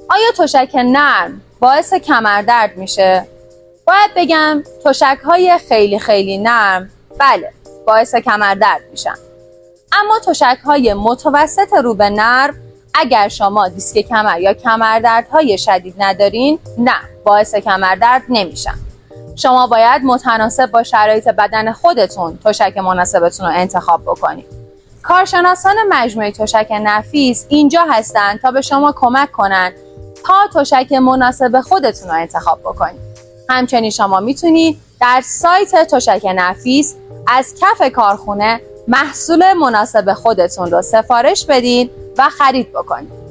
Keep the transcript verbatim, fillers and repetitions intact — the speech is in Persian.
آیا تشک نرم باعث کمردرد میشه؟ باید بگم تشک‌های خیلی خیلی نرم بله باعث کمردرد میشن. اما تشک‌های متوسط رو به نرم اگر شما دیسک کمر یا کمردردهای شدید ندارین نه باعث کمردرد نمیشن. شما باید متناسب با شرایط بدن خودتون تشک مناسبتون رو انتخاب بکنید. کارشناسان مجموعه تشک نفیس اینجا هستن تا به شما کمک کنن تا تشک مناسب خودتون رو انتخاب بکنید. همچنین شما میتونید در سایت تشک نفیس از کف کارخونه محصول مناسب خودتون رو سفارش بدین و خرید بکنید.